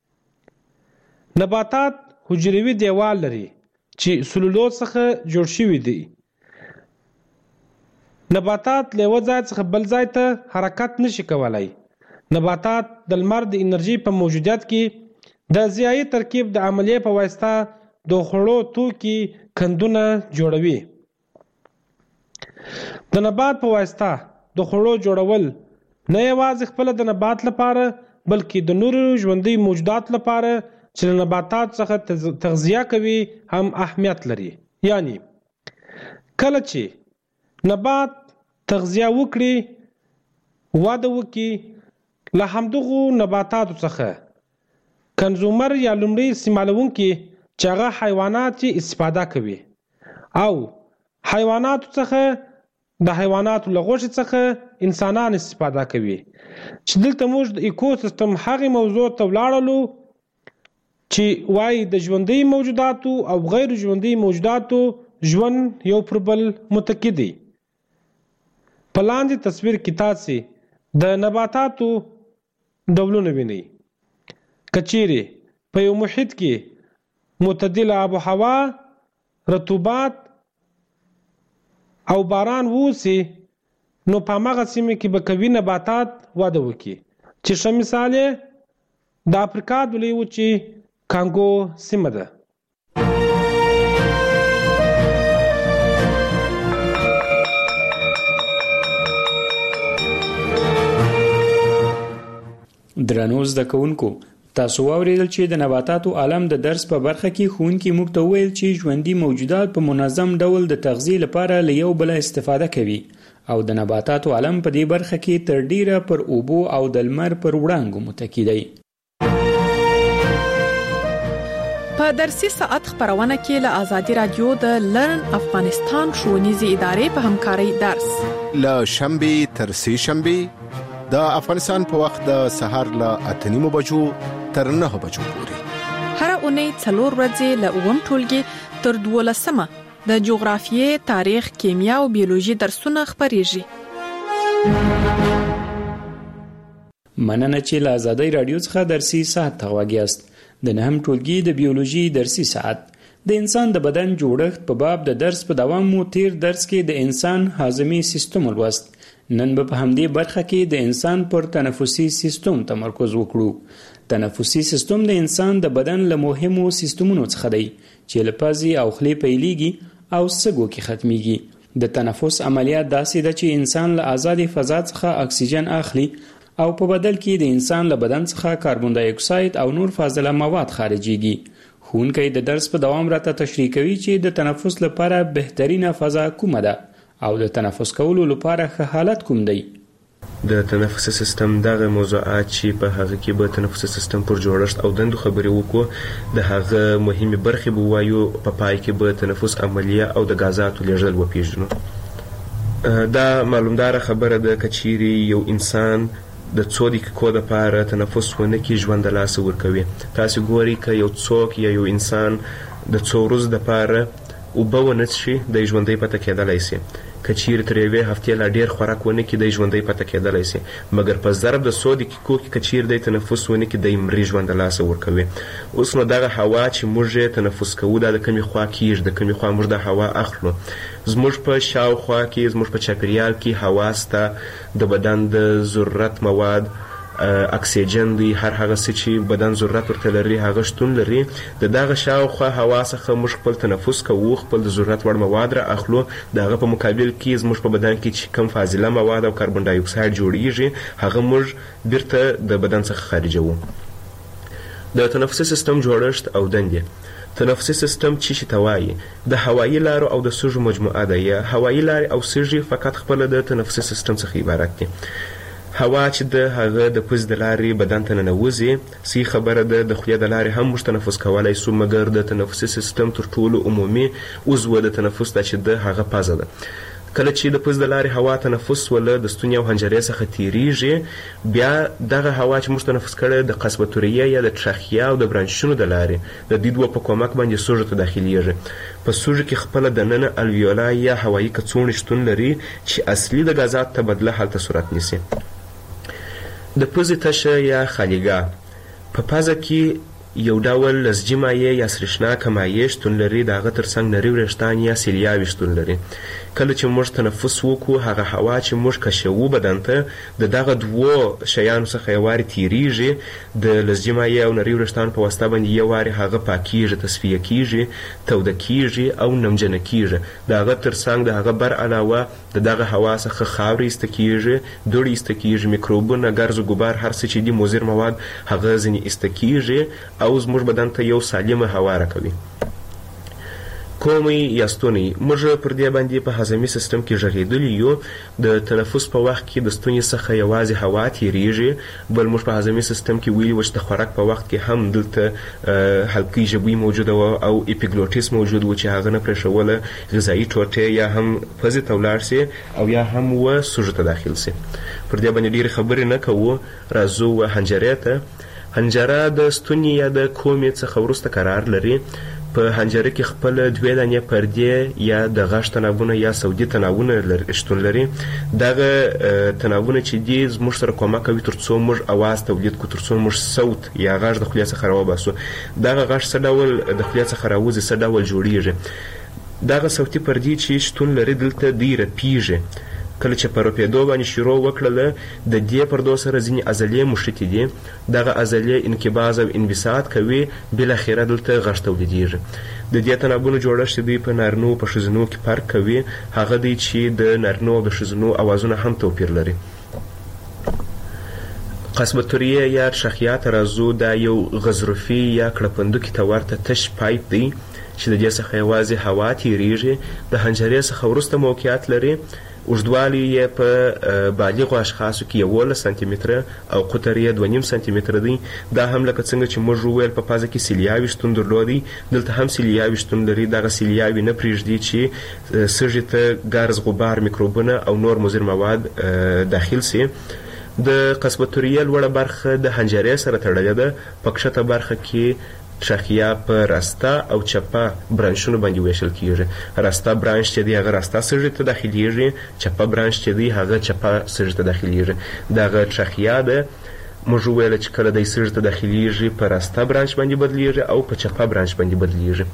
Speaker 19: نباتات حجروي دیوال لري چې سلولوز څخه جوړ شوي دي. نباتات له یو ځای څخه بل ځای ته حرکت نشي کولای. نباتات د لمر د انرژي په موجودیت کې د ضیایي ترکیب د عملیې په واسطه د خوړو توکي کندونه جوړوي. د نبات په واسطه د خوړو جوړول نه یوازې خپل د نبات لپاره بلکې د نورو ژوندي موجودات لپاره چې له نباتات څخه تغذیه کوي هم اهمیت لري. یعنی کله چې نبات تغذیه وکړي واده وکړي له همدغو نباتاتو څخه کنزومر یا لومړی استعمالونکي چې هغه حیوانات استفاده کوي او حیواناتو څخه د حیواناتو له غوښې څخه انسانان استفاده کوي. چې دلته موږ د ایکوسیستم هغې موضوع ته ولاړلو چې وایي د ژوندي موجوداتو او غیر ژوندي موجوداتو ژوند یو پر بل متکی دی. په لاندې تصویر کې تاسې د نباتاتو ډولونه وینئ. که چیرې په یو محیط کې معتدله آب و هوا، رطوبت او باران ووسي نو په هماغه سیمه کې به قوي نباتات وده وکړي چې ښه مثال یې د افریقا د لویې وچې کانګو سیمه ده.
Speaker 18: درنو زده کوونکو، تاسو واورېدل چې د نباتاتو عالم د درس په برخه کې ښوونکي موږ ته وویل چې ژوندي موجودات په منظم ډول د تغذیې لپاره له یو بله استفاده کوي او د نباتاتو عالم په دې برخه کې تر ډیره پر اوبو او د لمر پر وړانګو متکی دی.
Speaker 21: په درسي ساعت خبرونه کې له آزادي رادیو د لرن افغانستان ښوونیزې ادارې په همکارۍ درس
Speaker 20: له شنبه تر سه شنبه د افغانستان په وخت د سهار له اته نیمو بجو تر نه بجو پورې
Speaker 21: هر اونۍ څلور ورځې له اووم ټولګي تر دولسمه د جغرافیې، تاریخ، کیمیا او بیولوژي درسونه خبريږي.
Speaker 18: مننه چې له آزادۍ رادیو څخه درسي ساعت ته غواګیاست. د نهم ټولګي د بیولوژي درسي ساعت د انسان د بدن جوړښت په باب د درس په دوام مو تیر درس کې د انسان هاضمي سیستم ولوست. نن به په همدې برخه کې د انسان پر تنفسي سیستم تمرکز وکړو. تنفسي سیستم د انسان د بدن له مهمو سیستمونو څخه دی چې له پزې او خولې پیلېږي او سږو کې ختميږي. د تنفس عملیات داسې ده چې انسان له آزاد فضا څخه اکسیجن اخلي او په بدل کې د انسان له بدن څخه کاربن دای اکساید او نور فاضله مواد خارجيږي. ښوونکی د درس په دوام راته تشریح کوي چې د تنفس لپاره بهترینه فضا کومه ده او د تنفس کولو لپاره ښه حالت کوم دی.
Speaker 22: د تنفسي سیستم دغه موضوعات چې په هغه کې به تنفسي سیستم پر جوړښت او دندو خبرې وکړو، د هغه مهمه برخې به وایو، په پای کې به تنفس عملیه او د غازاتو لیږدول وپیژنو. دا معلومدار خبره ده که چیرې یو انسان د څو دقیقو لپاره تنفس ونه کړي ژوند د لاسه ورکوي. تاسو ګورئ که یو څوک یا یو انسان د څو ورځو لپاره اوبه ونه څښي د ژوندی پاتې کېدلی شي. که چیرې تر یوې هفتې لا ډېر خوراک ونه کړي د ژوندی پاتې کېدلی شي، مګر په ضرب د څو دقیقو کې که چیرې دی تنفس ونه کړي دی مري ژوند د لاسه ورکوي. اوس نو دغه هوا چې موږ یې تنفس کوو دا د کومې خوا کېږي، د کومې خوا موږ دا هوا اخلو. زموږ په شاوخوا کې، زموږ په چاپیریال کې هوا سته، د بدن د ضرورت مواد اکسیجن دی، هر هغه څه چې بدن ضرورت ورته لري هغه شتون لري. د دغه شاوخوا هوا څخه موږ خپل تنفس کوو، خپل د ضرورت وړ مواد را اخلو. د هغه په مقابل کې زموږ په بدن کې چې کم فاضله مواد او کاربن ډای اکساید جوړیږي هغه موږ بیرته د بدن څخه خارجوو. د تنفسي سیستم جوړښت او دندې. تنفسي سیستم چې شي ته وایي د هوایي لارو او د سږو مجموعه ده. یا هوایي لارې او سږي فقط خپله د تنفسي سیستم څخه عبارت دي. هوا چې د هغه د پوزې د لارې بدن ته ننوځي، صحیح خبره ده د خولې د لارې هم موږ تنفس کولی شو، مګر د تنفسي سیستم تر ټولو عمومي عضو د تنفس ده چې د هغه پزه ده. کله چې د پوزې د لارې هوا تنفس وله د ستوني او حنجرې څخه تیریږي، بیا دغه هوا چې موږ تنفس کړی د قصبة ریه یا د ټرخیه او د برانشونو د لارې د دې دوه په کومک باندې سږو ته داخلیږي. په سږو کې خپله دننه الویولا یا هوایي کڅوړې شتون لري چې اصلي د غازات تبدله هلته صورت نیسي. د پوزې تشه یا خالیګاه په پازه کې یو ډول لزجي مایع یا سریښناکه مایع شتون لري، د هغه تر څنګ نري وریښتان یا سیلیاوې شتون لري. کله چې موږ تنفس وکړو هغه هوا چې موږ کشوو بدن ته د دغه دوو شیانو څخه یو وارې تیریږي، د لزجي مایع او نري وریښتانو په واسطه باندې یو وارې هغه پاکیږي، تصفیه کیږي، توده کیږي او نمجنه کیږي. د هغه تر څنګ د هغه بر علاوه د دغه هوا څخه خاورې ایسته کیږي، دوړې ایسته کیږي، میکروبونه، ګرز و ګبار، هر څه چې دي مضر مواد هغه ځینې ایسته کیږي او زموږ بدن ته یو سالمه هوا راکوي. کومې یا ستونی موږ پر دې باندې په هضمي سیستم کې غږېدلي یو. د تنفس په وخت کې د ستوني څخه یوازې هوا تیریږي، بل موږ په هضمي سیستم کې ویلي و چې د خوراک په وخت کې هم دلته حلقې ژبوي موجوده وه او اپیګلوټیس موجود و چې هغه نه پرېښوله غذایي ټوټې یا هم پزې ته ولاړ سي او یا هم و سږو ته داخل سي. پر دې باندې ډېرې خبرې نه کوو، راځو و حنجرې ته. حنجره د ستوني یا د کومې څخه وروسته قرار لري. په حنجره کې خپل دوې دانې پردې یا د غږ تناوونه یا صوتي تناوونه شتون لري. دغه تناوونه چې دي زموږ سره کومک کوي تر څو موږ اواز تولید کړو، تر څو موږ صوت یا غږ د خولې څخه راوباسو. دغه غږ څه ډول د خولې څخه راوځي، څه ډول جوړیږي. دغه صوتي پردې چې شتون لري دلته دی رپیږي. کله چې په رپېدو باندې شروع وکړله د دې پردو سره ځینې عضلې مښتې دي. دغه عضلې انقباض او انبساط کوي، بالاخره دلته غږ تولیدېږي. د دې تنابونو جوړښت دوی په نارینو په ښځینو کې فرق کوي، هغه دی چې د نارینو او د ښځینو اوازونه هم توپیر لري. قصبتوریه یا شخیات راځو، دا یو غضروفي یا کړپندوکي ته ورته تش پایپ دی چې د دې څخه یوازې هوا تیریږي. د حنجرې څخه وروسته موقعیت لري. اوږدوالی یې په بالغو اشخاصو کې یولس سانتي متره او قطر یې دوه نیم سانتي متره دی. دا هم لکه څنګه چې موږ وویل په پازه کې سیلیاوې شتون درلودی، دلته هم سیلیاوې شتون لري. دغه سیلیاوې نه پرېږدي چې سږي ته ګرز، غبار، میکروبونه او نور مضر مواد داخل سي. د قصبتوریه لوړه برخه د حنجرې سره تړلې ده. په کښته برخه کې شاخیه په راسته او چپه برانشونو باندې ویشل کیږي. راسته برانش چې دی هغه راسته سږي ته داخليږي، چپه برانش چې دی هغه چپه سږي ته داخليږي. دغه شاخیه ده موږ ویل چې کله د سږي ته داخليږي په راسته برانش باندې بدلیږي او په چپه برانش باندې بدلیږي.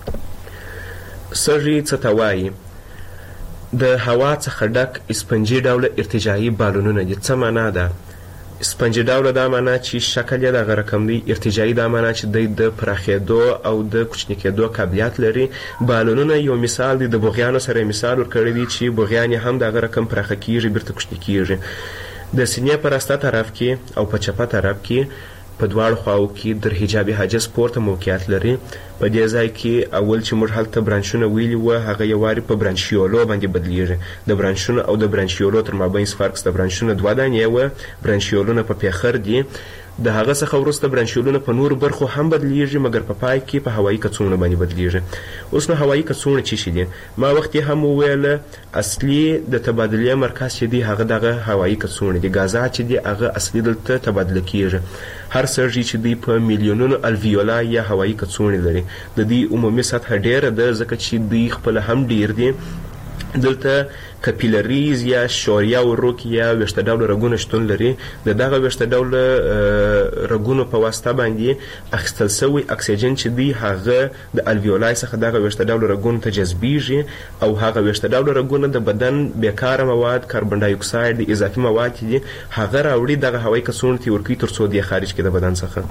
Speaker 22: سږي څه ته وایي؟ د هوا څخه ډک اسپنجي ډوله ارتجاعي بالونونه دي. څه معنا ده؟ سپنجي ډوله دا معنا چې شکل یې دغه رقم دی، ارتجاعي دا معنا چې دی د پراخېدو او د کوچني کېدو قابلیت لري. بالونونه یو مثال دی، د بوغیانو سره مثال ورکړی دی چې بوغیان هم دغه رقم پراخه کیږي، بیرته کوچني کیږي. د سینې په راسته طرف کې او په چپه طرف کې په دواړو خواو کې در حجابي حاجز پورته موقعیت لري. په دې ځای کې اول چې موږ هلته برانشونه ویلي وه هغه یو وارې په برانشیولو باندې بدلیږي. د برانشونو او د برانشیولو تر مابین فرق د برانشونو دوه دانې وه، برانشیولونه په پیخر دي. د هغه څخه وروسته برانشیولونه په نورو برخو هم بدلیږي، مګر په پای کې په هوایي کڅوړو باندې بدلیږي. اوس نو هوایي کڅوړې څه شي دي؟ ما وخت هم وویله اصلي د تبادلې مرکز چې دی هغه دغه هوایي کڅوړې دي. غازات چې دي هغه اصلي دلته تبادله کیږي. هر سږي چې دی په میلیونونو الویولا یا هوایي کڅوړې لري. د دې عمومي سطح ډیره ده ځکه چې دوی خپل هم ډیر دي. دلته کپیلریز یا شوریا ورک یا ویښته ډوله رګونه شتون لري. د دغه ویښته ډوله رګونو په واسطه باندې اخیستل سوی اکسیجن چې دی هغه د الویولای څخه دغه ویښته ډوله رګونو ته جذبیږي او هغه ویښته ډوله رګونه د بدن بیکاره مواد، کاربن ډای اکساید، د اضافي مواد دي هغه راوړي دغه هوایي کڅوړو ته ورکوي تر څو دی خارج کړي د بدن څخه.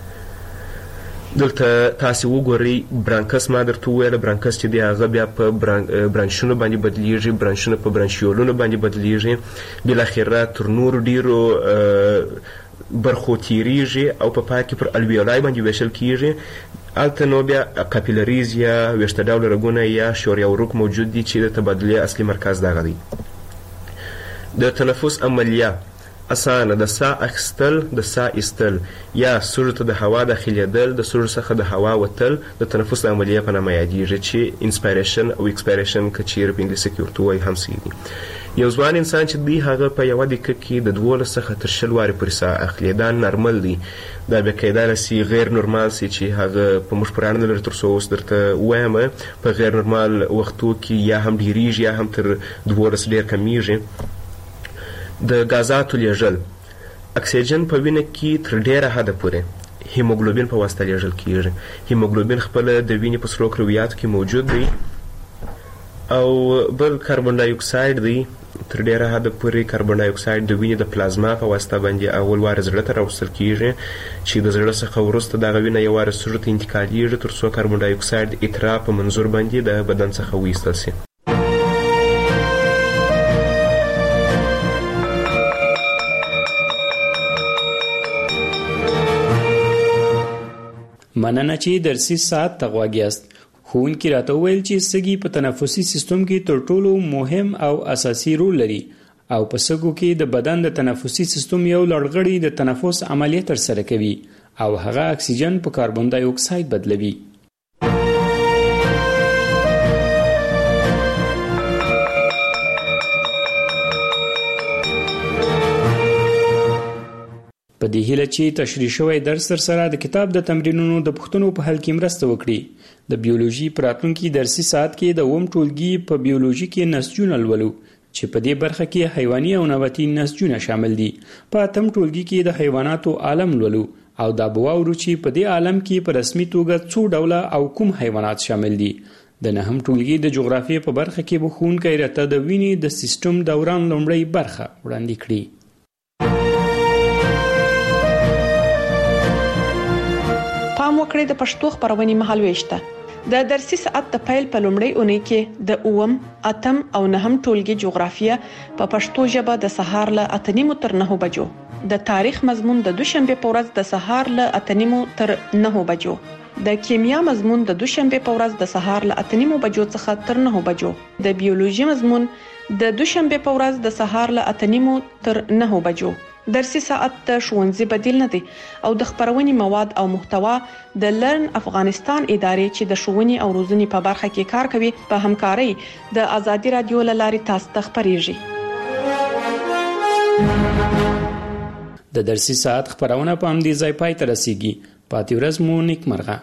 Speaker 22: دلته تاسې وګورئ برانکس ما درته وویله، برانکس چې دی هغه بیا په برانشونو باندې بدلیږي، برانشونه په برانشیولونو باندې بدلیږي، بالاخره تر نورو ډیرو برخو تیریږي او په پای کې پر الویولای باندې ویشل کیږي. هلته نو بیا کاپیلریز یا ویښته ډوله رګونه یا شوریا وروک موجود دي چې د تبادلې اصلي مرکز دغه دی. د تنفس عملیه اسانه د ساه اخیستل، د ساه ایستل یا سږو ته د هوا داخلېدل، د سږو څخه د هوا وتل د تنفس د عملیې په نامه یادېږي چې انسپایریشن او اکسپایریشن که چیرې په انګلیسي کې ورته وایي هم صحیح دي. یو ځوان انسان چې دی هغه په یوه دقیقه کې د دولس څخه تر شل وارې پورې ساه اخلي. دا نارمل دی. دا بیا کیدای سي غیر نورمال سي چې هغه په موږ پورې اړه نه لري تر څو اوس درته ووایم. په غیر نورمال وختو کې یا هم ډېرېږي یا هم تر دولس ډېر کمیږي. د غازاتو لیږل، اکسیجن په وینه کې تر ډیره حده پورې هیموګلوبین په واسطه لیږل کیږي. هیموګلوبین خپل د وینې په سرو کرویاتو کې موجود دی او بل کاربن ډای اکساید دی. تر ډیره حد پورې کاربن ډای اکساید د وینې د پلازما په واسطه باندې اول وار زړه ته راوستل کیږي چې د زړه څخه وروسته دغه وینه یو وار سږو ته انتقالیږي تر څو کاربن ډای اکساید اترا په منظور باندې د بدن څخه وایستل شي.
Speaker 18: مننه چې درسي ساعت ته غوږ یاست. ښوونکي راته وویل چې سږي په تنفسي سیستم کې تر ټولو مهم او اساسي رول لري او په سږو کې د بدن د تنفسي سیستم یو لړغړی د تنفس عملیه ترسره کوي او هغه اکسیجن په کاربن ډای اکساید بدلوي. په دې هیله چې تشریح شوی درس تر سره د کتاب د تمرینونو د پوښتنو په حل کې مرسته وکړي. د بیولوژي په راتلونکي درسي ساعت کې د اووم ټولګي په بیولوژي کې نسجونه لولو چې په دې برخه کې حیواني او نباتي نسجونه شامل دي. په اتم ټولګي کې د حیواناتو عالم لولو او دا به واورو چې په دې عالم کې په رسمي توګه څو ډوله او کوم حیوانات شامل دي. د نهم ټولګي د جغرافیې په برخه کې به ښوونکی راته د وینې د سیستم دوران لومړۍ برخه وړاندې کړي.
Speaker 21: پام وکړئ د پښتو خبرونې مهالويش ته. د درسي ساعت د پیل په لومړۍ اونۍ کې د اوم، اتم او نهم ټولګي جغرافیه په پښتو ژبه د سهار له اته نیمو تر نهو بجو، د تاریخ مضمون د دوشنبه په ورځ د سهار له اته نیمو تر نهو بجو، د کیمیا مضمون د دوشنبه په ورځ د سهار له اته نیمو بجو څخه تر نهو بجو، د بیولوژي مضمون د دوشنبه په ورځ د سهار له اته نیمو تر نهو بجو. درسي ساعت د ښوونځي بدیل نه دی او د خبرونې مواد او محتوا د لرن افغانستان ادارې چې د ښوونې او روزنې په برخه کې کار کوي په همکارۍ د آزادي رادیو له لارې تاسو ته خبرېږي.
Speaker 18: د درسي ساعت خبرونه په همدې ځای پای ته رسیږي. پاتې ورځ مو نیکمرغه.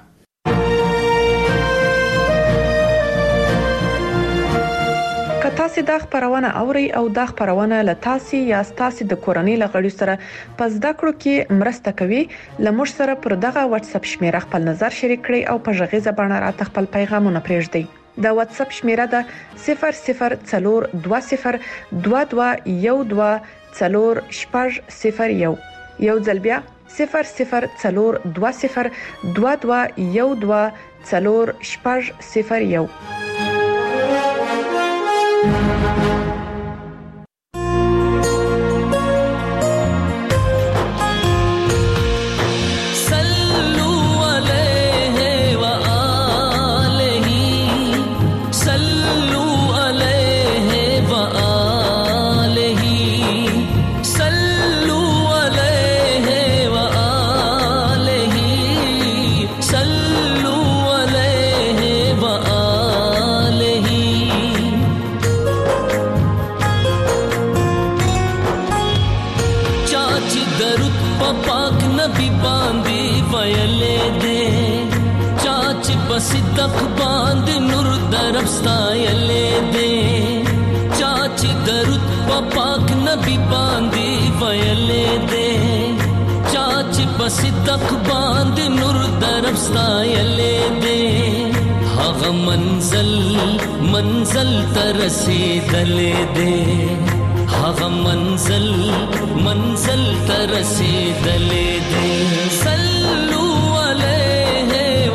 Speaker 18: تاسو دا خبرونه اوري او دا خبرونه له تاسو یا تاسو د کورنۍ لغړي سره په زده کړو کې مرسته کوي. لمر سره پر دغه واتس اپ شمیره خپل نظر شریک کړئ او په ژغیزه باندې راته خپل پیغامونه پرېږدئ. د واتس اپ شمیره ده صفر صفر څلور دوه صفر دوه دوه یو دوه څلور شپږ صفر یو. یو ځل بیا صفر صفر څلور دوه صفر دوه دوه یو دوه څلور شپږ صفر یو.
Speaker 1: صدق باند نور درب ستایلې دې چاچ درود په پاک نبی باندې ویلې دې چاچ په صدق باند نور درب ستایلې دې هغه منزل منزل تر رسیدلې دې هغه منزل منزل تر رسیدلې دې صلو علیه و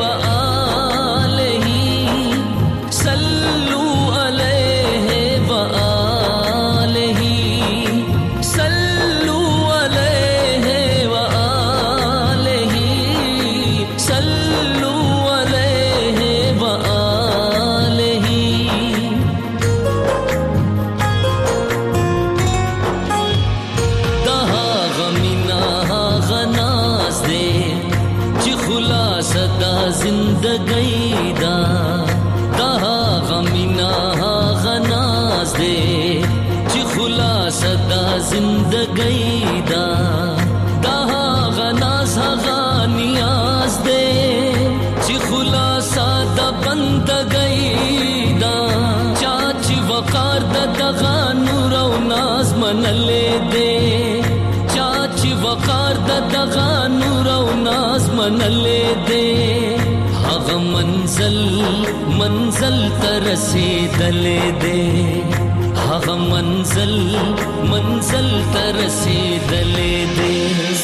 Speaker 1: زندگی دا دا غمینا غناز دے چی خلاص دا زندگی دا دا غناز غانیاز دے چی خلاص دا بندگی دا چاچی وقار دا دغا نور و ناز منلے دے چاچی وقار دا دغا نور و ناز منلے منلې دې هغه منزل منزل تر رسیدلې دې هغه منزل منزل تر رسیدلې دې